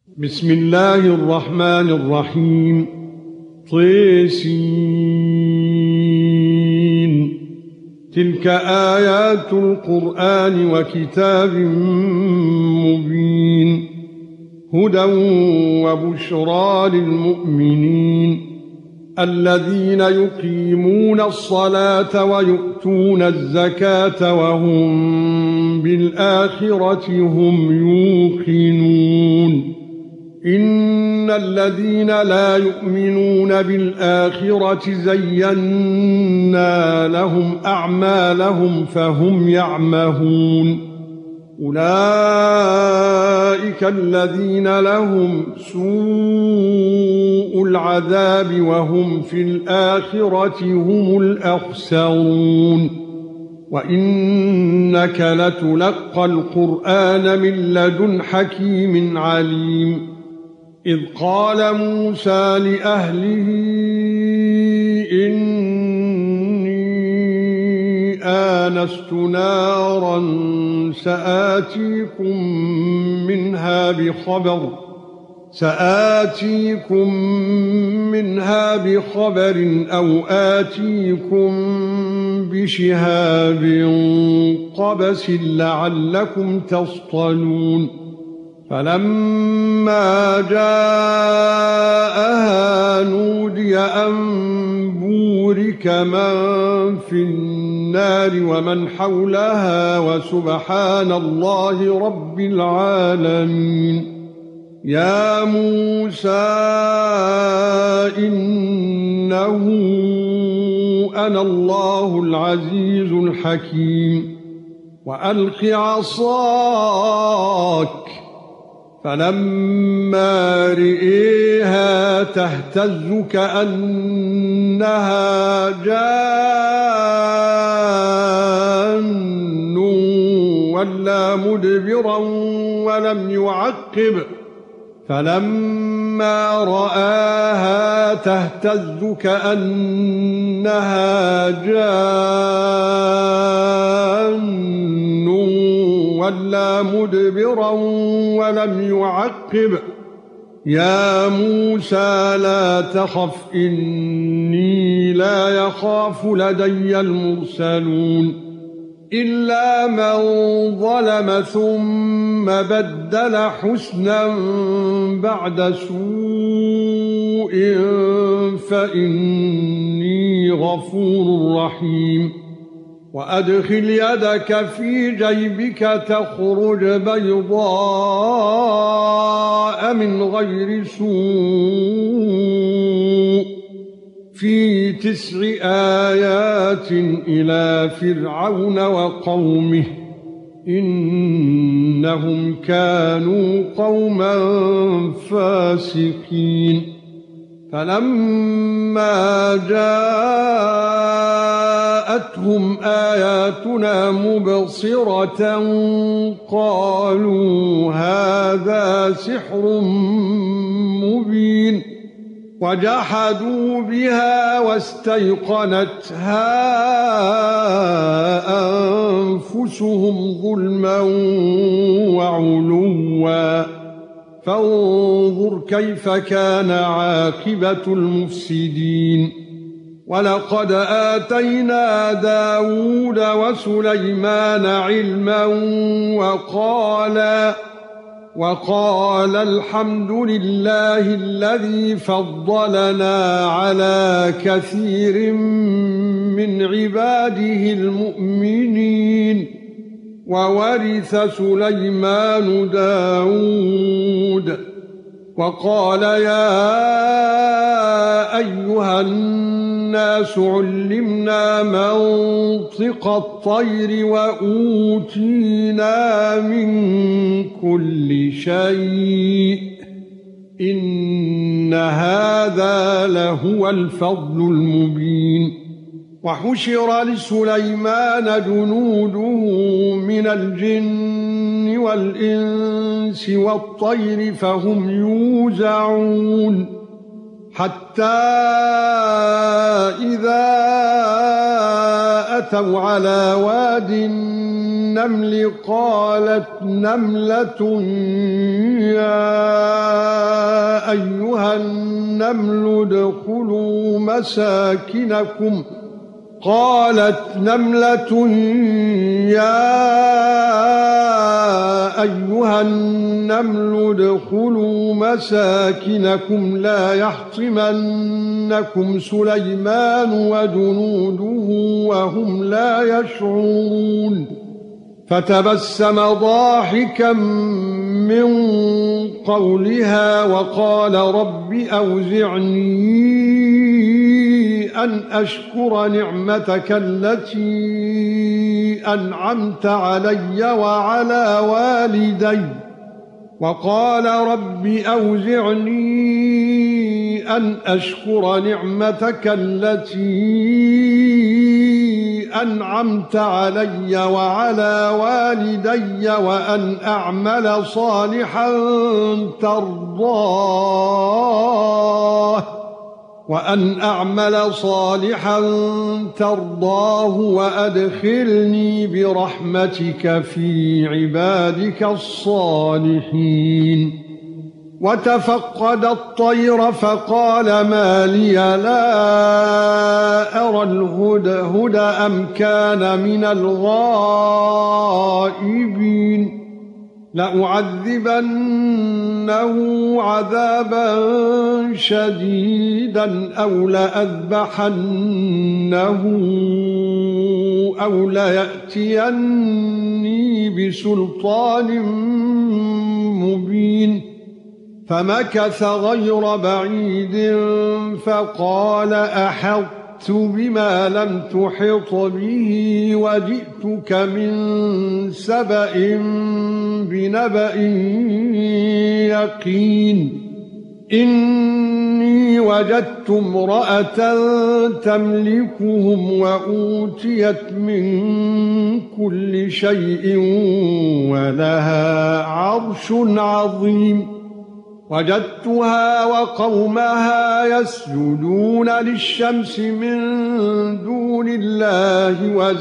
بسم الله الرحمن الرحيم. طسين. تلك آيات القرآن وكتاب مبين، هدى وبشرى للمؤمنين الذين يقيمون الصلاة ويؤتون الزكاة وهم بالآخرة هم يوقنون. إن الذين لا يؤمنون بالآخرة زينا لهم أعمالهم فهم يعمهون. أولئك الذين لهم سوء العذاب وهم في الآخرة هم الأخسرون. وإنك لتلقى القرآن من لدن حكيم عليم. إذ قال موسى لأهله إني آنست نارا سآتيكم منها بخبر أو آتيكم بشهاب قبس لعلكم تصطلون. فلما جاءها نودي أن بورك من في النار ومن حولها وسبحان الله رب العالمين. يا موسى إنه أنا الله العزيز الحكيم. وألق عصاك. فلما رئيها تهتز كأنها جان ولا مدبرا ولم يعقب. فلما رآها تهتز كأنها جان ولا مدبرا ولم يعقب. يا موسى لا تخف إني لا يخاف لدي المرسلون. إلا من ظلم ثم بدل حسنا بعد سوء فإني غفور رحيم. وأدخل يدك في جيبك تخرج بيضاء من غير سوء في 9 آيات إلى فرعون وقومه إنهم كانوا قوما فاسقين. فلما جاءتهم آياتنا مبصرة قالوا هذا سحر مبين. وجحدوا بها واستيقنتها أنفسهم ظلما وعلوا فانظر كيف كان عاقبة المفسدين. ولقد آتينا داود وسليمان علما وقال الحمد لله الذي فضلنا على كثير من عباده المؤمنين. وورث سليمان داود. وقال يا أيها الناس علمنا منطق الطير وأوتينا من كل شيء إن هذا لهو الفضل المبين. وحشر لسليمان جنوده من الجن والإنس والطير فهم يوزعون. حتى إذا أتوا على واد النمل قالت نملة يا ايها النمل ادخلوا مساكنكم قالت نملة يا ايها النمل ادخلوا مساكنكم لا يحطمنكم سليمان وجنوده وهم لا يشعرون فتبسم ضاحكا من قولها وقال رب اوزعني ان اشكر نعمتك التي انعمت علي وعلى والدي وقال رب اوزعني ان اشكر نعمتك التي انعمت علي وعلى والدي وان اعمل صالحا ترضاه وادخلني برحمتك في عبادك الصالحين وتفقد الطير فقال ما لي لا ارى الهدهد ام كان من الغائبين لأعذبنه عذابا شديدا أو لأذبحنه أو ليأتيني بسلطان مبين فمكث غير بعيد فقال أحطت بما لم تحط به وجئتك من سبأ بنبأ يقين إني وجدت امرأة تملكهم وأوتيت من كل شيء ولها عرش عظيم وجدتها وقومها يسجدون للشمس من دون الله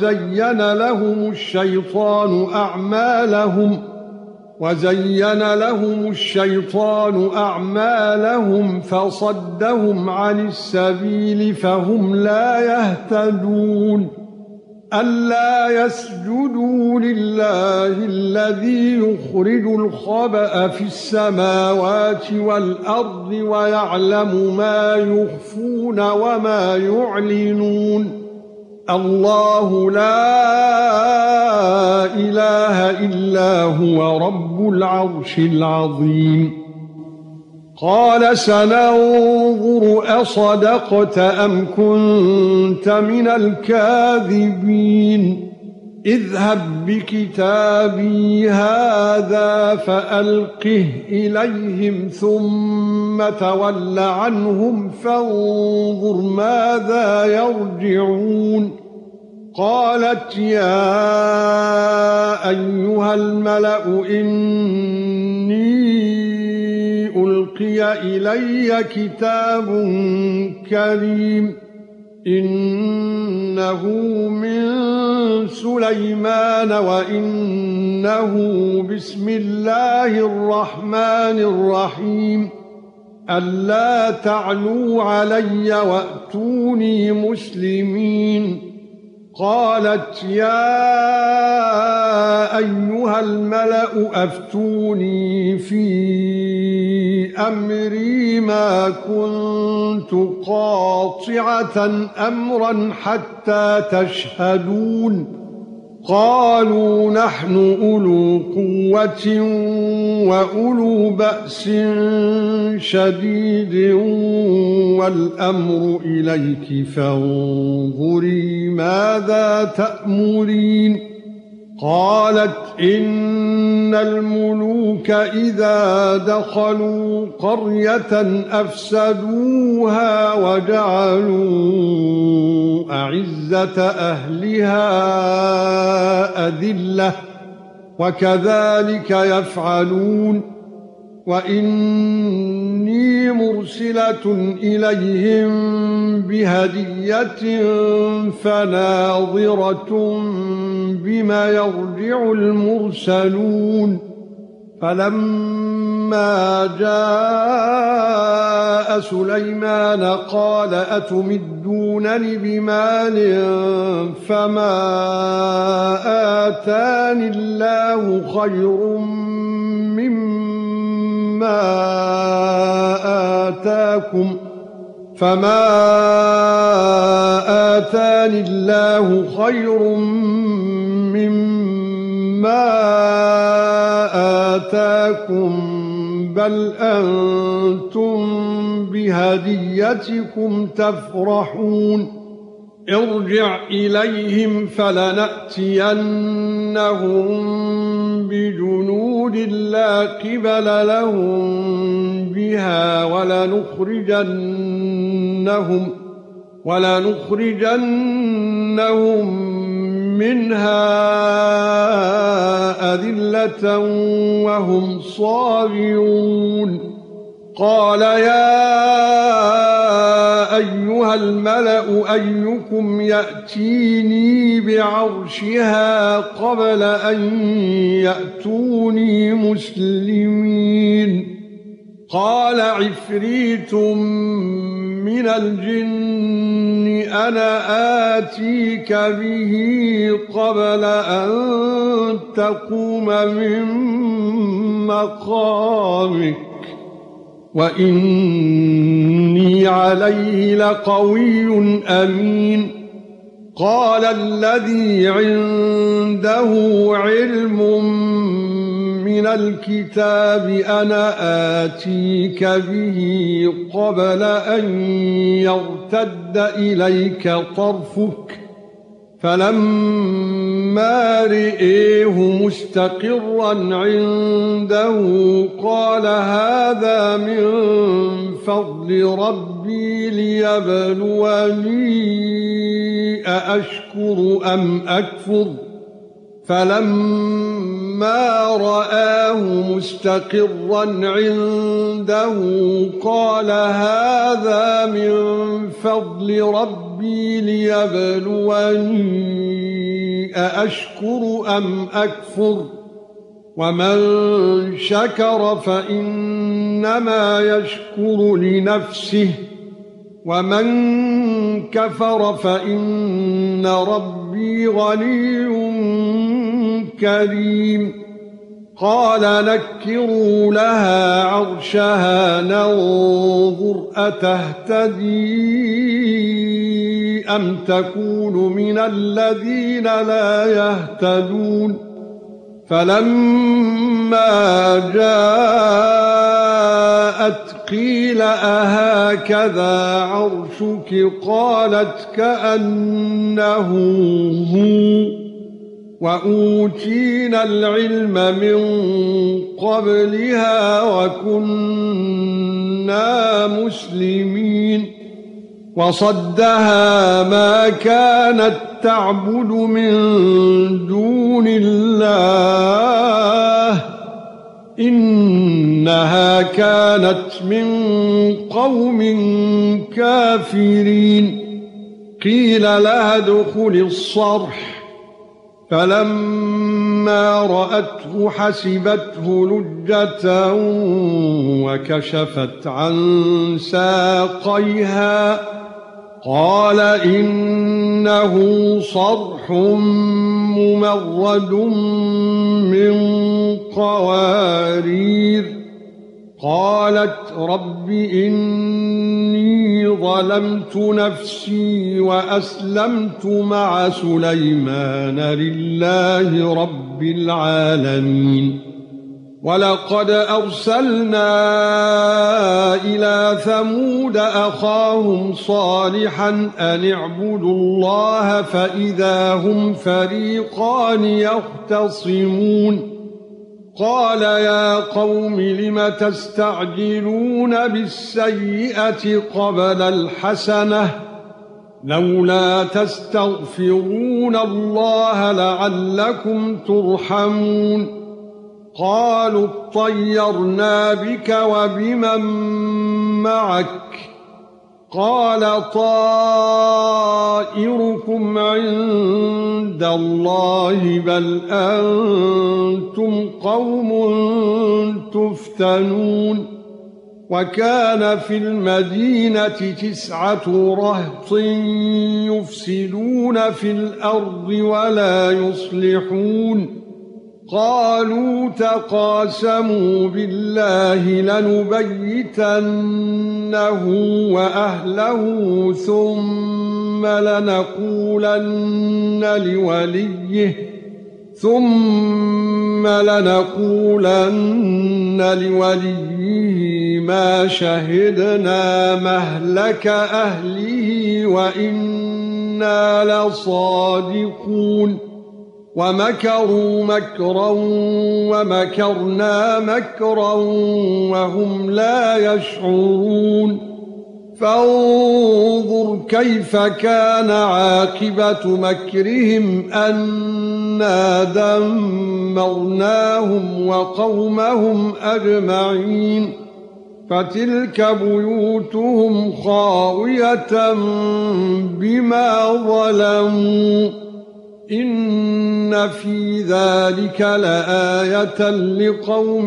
وزين لهم الشيطان أعمالهم فصدهم عن السبيل فهم لا يهتدون ألا يسجدوا لله الذي يخرج الخبأ في السماوات والأرض ويعلم ما يخفون وما يعلنون الله لا إله إلا هو رب العرش العظيم قال سننظر أصدقت أم كنت من الكاذبين اذهب بكتابي هذا فألقه إليهم ثم تول عنهم فانظر ماذا يرجعون قالت يا أيها الملأ إني ألقي إلي كتاب كريم إنه من سليمان وإنه بسم الله الرحمن الرحيم ألا تعلوا علي وأتوني مسلمين قالت يا أيها الملأ أفتوني في أمري ما كنت قاطعة أمرا حتى تشهدون قالوا نحن أولو قوة وأولو بأس شديد والأمر إليك فانظري ماذا تأمرين قالت إن الملوك إذا دخلوا قرية أفسدوها وجعلوا أعزة أهلها أذلة وكذلك يفعلون وإني مرسلة إليهم بهدية فناظرة بما يرجع المرسلون فَلَمَّا جَاءَ سُلَيْمَانَ قَالَ أَتُمِدُّونَنِ بِمَالٍ فَمَا آتَانِي اللَّهُ خَيْرٌ مِّمَّا آتَاكُمْ فَمَا آتَانِي اللَّهُ خَيْرٌ مِّمَّا آتَاكُمْ بَلْ أَنْتُمْ بِهَدِيَّتِكُمْ تَفْرَحُونَ ارْجِعْ إِلَيْهِمْ فَلَنَأْتِيَنَّهُمْ بِجُنُودٍ لَّا قِبَلَ لَهُم بِهَا وَلَنُخْرِجَنَّهُم مِّنْهَا أَذِلَّةً وَهُمْ صَاغِرُونَ قَالَ يَا أَيُّهَا الْمَلَأُ أَيُّكُمْ يَأْتِينِي بِعَرْشِهَا قَبْلَ أَن يَأْتُونِي مُسْلِمِينَ قَالَ عِفْرِيتٌ مِّنَ الْجِنِّ أَنَا آتِيكَ بِهِ قَبْلَ أَن تَقُومَ مِن مَّقَامِكَ وَإِنِّي عَلَيْهِ لَقَوِيٌّ أَمِينٌ قَالَ الَّذِي عِندَهُ عِلْمٌ مِّنَ الْكِتَابِ أَنَا آتِيكَ بِهِ قَبْلَ أَن يَرْتَدَّ إِلَيْكَ طَرْفُكَ فَلَمَّا رَآهُ مُسْتَقِرًّا عِندَهُ قَالَ هَذَا مِن فَضْلِ رَبِّي لِيَبْلُوَنِي أَأَشْكُرُ أَمْ أَكْفُرُ فَلَمَّا رَآهُ مُسْتَقِرًّا عِندَهُ قَالَ هَذَا مِن فَضْلِ رَبِّي لِيَبْلُوَنِي أَأَشْكُرُ أَمْ أَكْفُرُ وَمَن شَكَرَ فَإِنَّمَا يَشْكُرُ لِنَفْسِهِ وَمَن كَفَرَ فَإِنَّ رَبِّي غَنِيٌّ كَرِيمٌ قَالَ نَكِّرُوا لَهَا عَرْشَهَا نَنظُرْ أَتَهْتَدِي أَمْ تَكُونُ مِنَ الَّذِينَ لَا يَهْتَدُونَ فَلَمَّا جَاءَتْ قِيلَ أَهَكَذَا عَرْشُكِ قَالَتْ كَأَنَّهُ هُوَ وَأُوتِينَا الْعِلْمَ مِنْ قَبْلِهَا وَكُنَّا مُسْلِمِينَ وَصَدَّهَا مَا كَانَتْ تَعْبُدُ مِنْ دُونِ اللَّهِ إِنَّهَا كَانَتْ مِنْ قَوْمٍ كَافِرِينَ قِيلَ لَهَا ادْخُلِي الصَّرْحَ فَلَمَّا رَأَتْهُ حَسِبَتْهُ لُجَّةً وَكَشَفَتْ عَن سَاقَيْهَا قَالَ إِنَّهُ صَرْحٌ مُمَرَّدٌ مِّن قَوَارِيرَ قَالَتْ رَبِّ إِنِّي ظَلَمْتُ نَفْسِي وَأَسْلَمْتُ مَعَ سُلَيْمَانَ لِلَّهِ رَبِّ الْعَالَمِينَ وَلَقَدْ أَرْسَلْنَا إِلَى ثَمُودَ أَخَاهُمْ صَالِحًا أَنِ اعْبُدُوا اللَّهَ فَإِذَا هُمْ فَرِيقَانِ يَخْتَصِمُونَ قَالَ يَا قَوْمِ لِمَ تَسْتَعْجِلُونَ بِالسَّيِّئَةِ قَبْلَ الْحَسَنَةِ لَوْلَا تَسْتَغْفِرُونَ اللَّهَ لَعَلَّكُمْ تُرْحَمُونَ قَالُوا اطَّيَّرْنَا بِكَ وَبِمَن مَّعَكَ قال طائركم عند الله بل أنتم قوم تفتنون وكان في المدينة 9 رهط يفسدون في الأرض ولا يصلحون قالوا تقاسموا بالله لنبيتنه وأهله ثم لنقولن لوليه ما شهدنا مهلك أهله وإنا لصادقون ومكروا مكرا ومكرنا مكرا وهم لا يشعرون فانظر كيف كان عاقبة مكرهم أنا دمرناهم وقومهم أجمعين فتلك بيوتهم خاوية بما ظلموا إن في ذلك لآية لقوم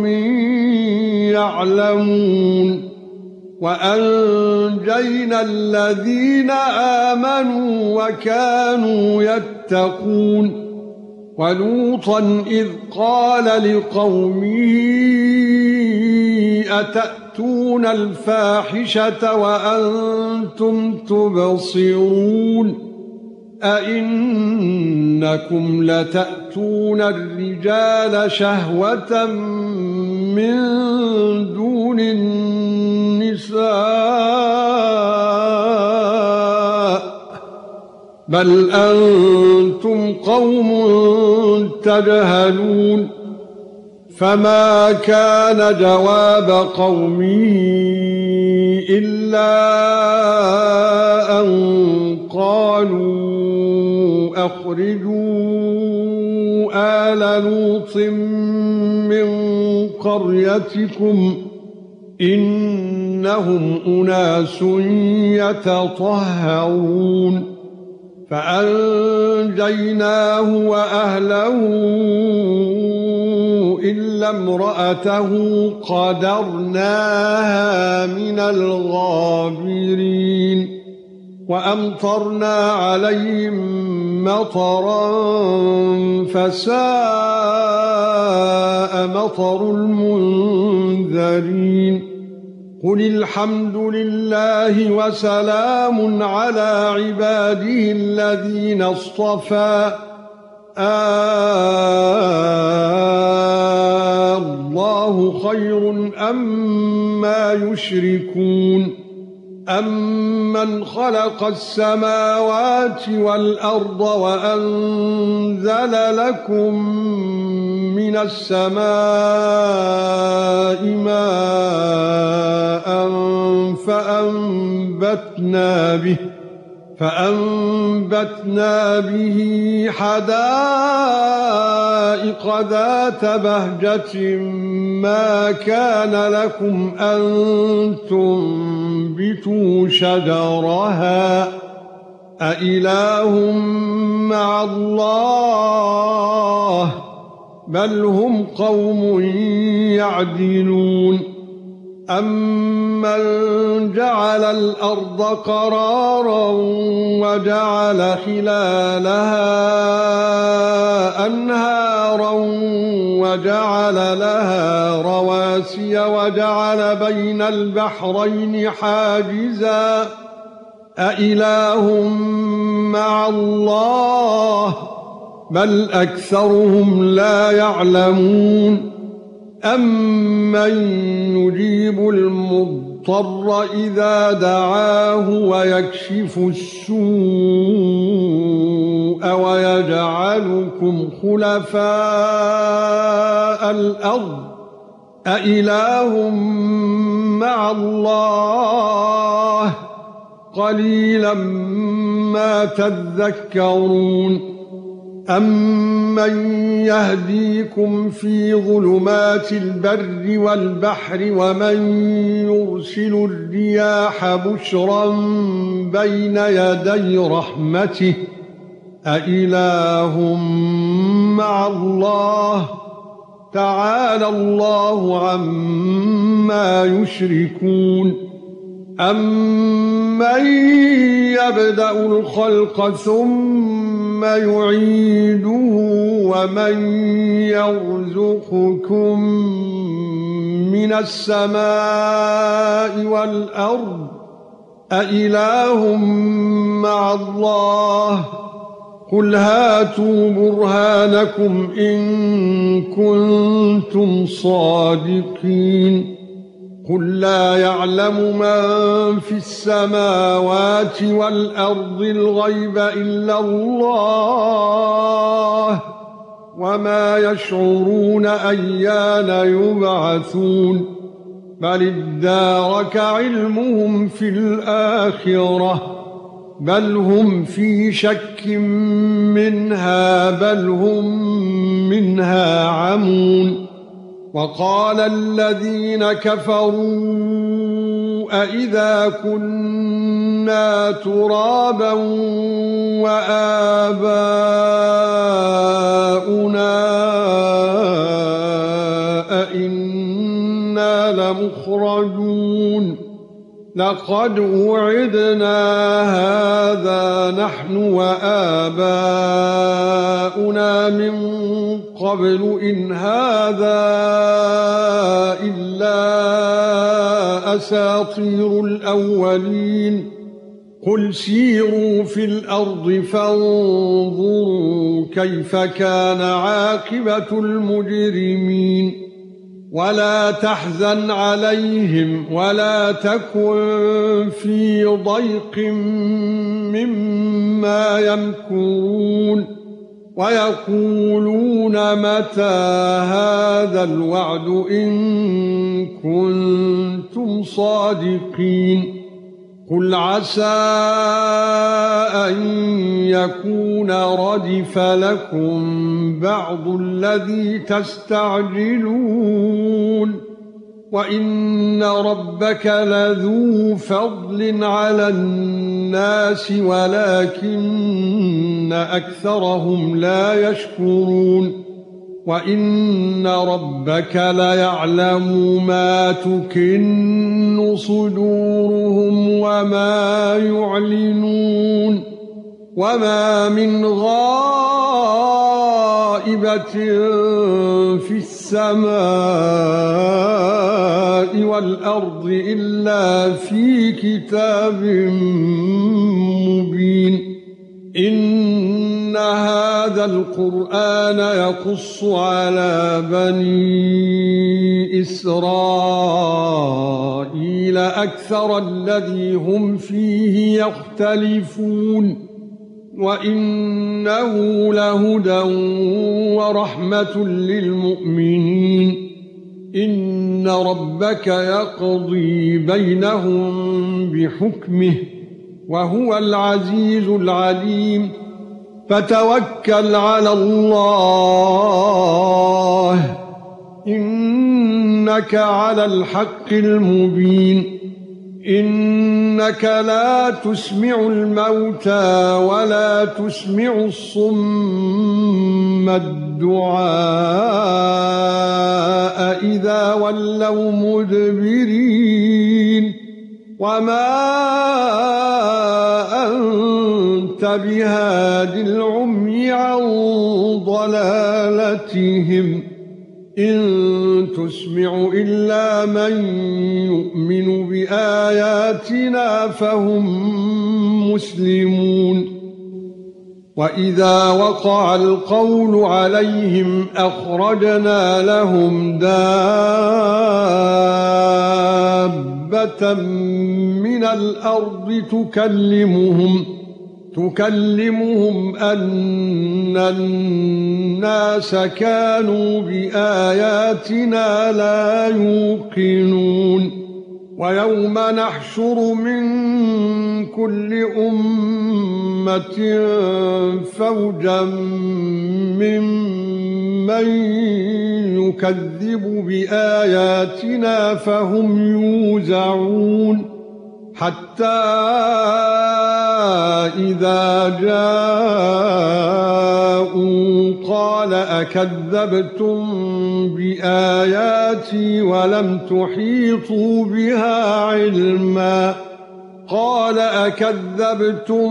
يعلمون وأنجينا الذين آمنوا وكانوا يتقون ولوطا إذ قال لقومه أتأتون الفاحشة وأنتم تبصرون أئنكم لتأتون الرجال شهوة من دون النساء بل أنتم قوم تجهلون فما كان جواب قومه إلا أن قالوا أخرجوا آل لوط من قريتكم إنهم أناس يتطهرون فأنجيناه وأهله إلا امرأته قدرناها من الغابرين وأمطرنا عليهم مطرا فساء مطر المنذرين قل الحمد لله وسلام على عباده الذين اصطفى الله خير أما يشركون أَمَّنْ خَلَقَ السَّمَاوَاتِ وَالْأَرْضَ وَأَنزَلَ لَكُم مِّنَ السَّمَاءِ مَاءً فَأَنبَتْنَا بِهِ حَدَائِقَ ذَاتَ بَهْجَةٍ مَا كَانَ لَكُمْ أَن تُنبِتُوا شَجَرَهَا أَإِلَٰهٌ مَّعَ اللَّهِ بَلْ هُمْ قَوْمٌ يَعْدِلُونَ أَمَّنْ جَعَلَ الْأَرْضَ قَرَارًا وَجَعَلَ خِلَالَهَا أَنْهَارًا وَجَعَلَ لَهَا رَوَاسِيَ وَجَعَلَ بَيْنَ الْبَحْرَيْنِ حَاجِزًا أَإِلَٰهٌ مَّعَ اللَّهِ بَلْ أَكْثَرُهُمْ لَا يَعْلَمُونَ أَمَّن يُجِيبُ الْمُضْطَرَّ إِذَا دَعَاهُ وَيَكْشِفُ السُّوءَ وَيَجْعَلُكُمْ خُلَفَاءَ الْأَرْضِ أَإِلَٰهٌ مَّعَ اللَّهِ قَلِيلًا مَا تَذَكَّرُونَ أَمَّن يَهْدِيكُمْ فِي ظُلُمَاتِ الْبَرِّ وَالْبَحْرِ وَمَن يُرْسِلُ الرِّيَاحَ بُشْرًا بَيْنَ يَدَيْ رَحْمَتِهِ أَإِلَٰهٌ مَّعَ اللَّهِ تَعَالَى اللَّهُ عَمَّا يُشْرِكُونَ أَمَّن يَبْدَأُ الْخَلْقَ ثُمَّ يُعِيدُهُ وَمَن يَرْزُقُكُم مِّنَ السَّمَاءِ وَالْأَرْضِ أَإِلَٰهٌ مَّعَ اللَّهِ قُلْ هَاتُوا بُرْهَانَكُمْ إِن كُنتُمْ صَادِقِينَ قُل لَّا يَعْلَمُ مَن فِي السَّمَاوَاتِ وَالْأَرْضِ الْغَيْبَ إِلَّا اللَّهُ وَمَا يَشْعُرُونَ أَيَّانَ يُبْعَثُونَ بَلِ ادَّارَكَ عِلْمُهُمْ فِي الْآخِرَةِ بَلْ هُمْ فِي شَكٍّ مِّنْهَا بَلْ هُمْ مِنْهَا عَمُونَ وَقَالَ الَّذِينَ كَفَرُوا أَإِذَا كُنَّا تُرَابًا وَآبَاؤُنَا أَإِنَّا لَمُخْرَجُونَ لَقَدْ وُعِدْنَا هَذَا نَحْنُ وَآبَاؤُنَا مِنْ قَبْلُ إِنْ هَذَا إِلَّا أَسَاطِيرُ الْأَوَّلِينَ قُلْ سِيرُوا فِي الْأَرْضِ فَانظُرُوا كَيْفَ كَانَ عَاقِبَةُ الْمُجْرِمِينَ وَلَا تَحْزَنْ عَلَيْهِمْ وَلَا تَكُنْ فِي ضَيْقٍ مِّمَّا يَمْكُرُونَ وَيَقُولُونَ مَتَى هَذَا الْوَعْدُ إِن كُنتُمْ صَادِقِينَ قُلْ عَسَى أَن يَكُونَ رَدِفَ لَكُم بَعْضُ الَّذِي تَسْتَعْجِلُونَ وَإِنَّ رَبَّكَ لَذُو فَضْلٍ عَلَى النَّاسِ وَلَكِنَّ أَكْثَرَهُمْ لَا يَشْكُرُونَ وَإِنَّ رَبَّكَ لَيَعْلَمُ مَا تُكِنُّ صُدُورُهُمْ وَمَا يُعْلِنُونَ وَمَا مِنْ غَائِبَةٍ فِي السَّمَاءِ وَالْأَرْضِ إِلَّا فِي كِتَابٍ مُبِينٍ إِنَّ هَذَا الْقُرْآنَ يَقُصُّ عَلَى بَنِي إِسْرَائِيلَ أَكْثَرَ الَّذِي هُمْ فِيهِ يَخْتَلِفُونَ وَإِنَّهُ لَهُدًى وَرَحْمَةٌ لِّلْمُؤْمِنِينَ إِنَّ رَبَّكَ يَقْضِي بَيْنَهُم بِحُكْمِهِ وَهُوَ الْعَزِيزُ الْعَلِيمُ فَتَوَكَّلْ عَلَى اللَّهِ إِنَّكَ عَلَى الْحَقِّ الْمُبِينِ إِنَّكَ لَا تُسْمِعُ الْمَوْتَى وَلَا تُسْمِعُ الصُّمَّ الدُّعَاءَ إِذَا وَلَّوْا مُدْبِرِينَ وَمَا أَنْتَ بِهَادِ الْعُمْيِ عَنْ ضَلَالَتِهِمْ إِن تُسْمِعُ إِلَّا مَن يُؤْمِنُ بِآيَاتِنَا فَهُم مُسْلِمُونَ وَإِذَا وَقَعَ الْقَوْلُ عَلَيْهِمْ أَخْرَجْنَا لَهُمْ دَابَّةً مِنَ الْأَرْضِ تُكَلِّمُهُمْ أَنَّ النَّاسَ كَانُوا بِآيَاتِنَا لَا يُوقِنُونَ ويوم نحشر من كل أمة فوجا ممن يكذب بآياتنا فهم يوزعون حتى إذا جاءوا قال أكذبتم بآياتي ولم تحيطوا بها علما قال أكذبتم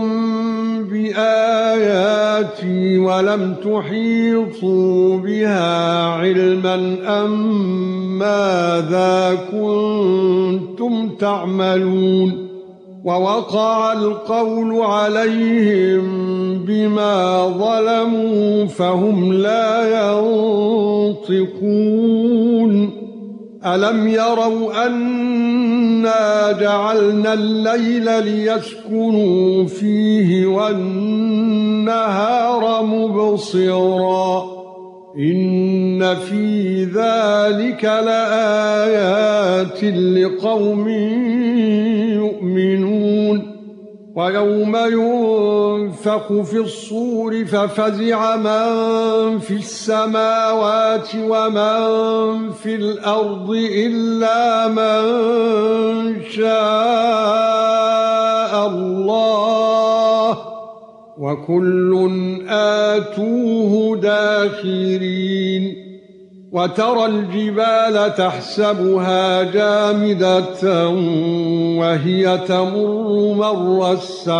بآياتي ولم تحيطوا بها علما أم ماذا كنتم تعملون ووقع القول عليهم بما ظلموا فهم لا ينطقون ألم يروا أنا جعلنا الليل ليسكنوا فيه والنهار مبصرا إن في ذلك لآيات لقوم يؤمنون ويوم ينفخ في الصور ففزع من في السماوات ومن في الأرض إلا من شاء الله وكل آتوه داخرين وترى الجبال تحسبها جامدة وهي تمر مر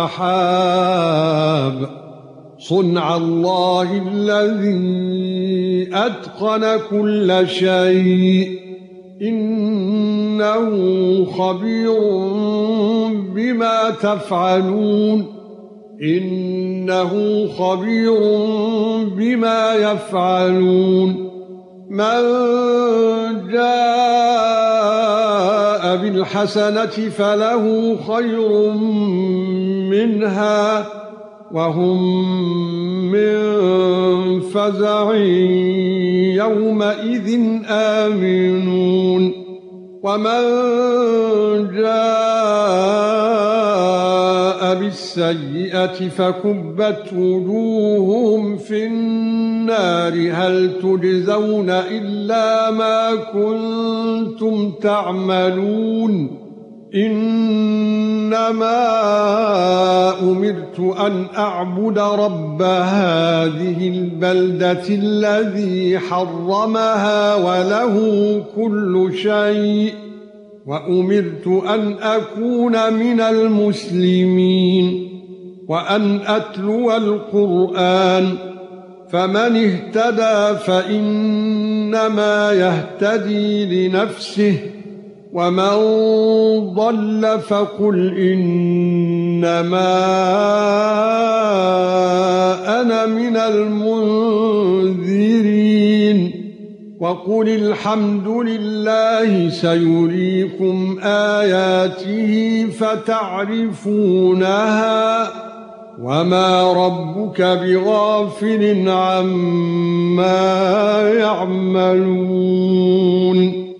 السحاب صنع الله الذي أتقن كل شيء إنه خبير بما تفعلون إنه خبير بما يفعلون من جاء بالحسنة فله خير منها وهم من فزع يومئذ آمنون ومن جاء بالسيئة فكبت وجوههم في النار هل تجزون إلا ما كنتم تعملون إنما أمرت أن أعبد رب هذه البلدة الذي حرمها وله كل شيء وأمرت أن أكون من المسلمين وأن أتلو القرآن فمن اهتدى فإنما يهتدي لنفسه ومن ضل فقل إنما أنا من المنذرين وقل الحمد لله سيريكم آياته فتعرفونها وما ربك بغافل عما يعملون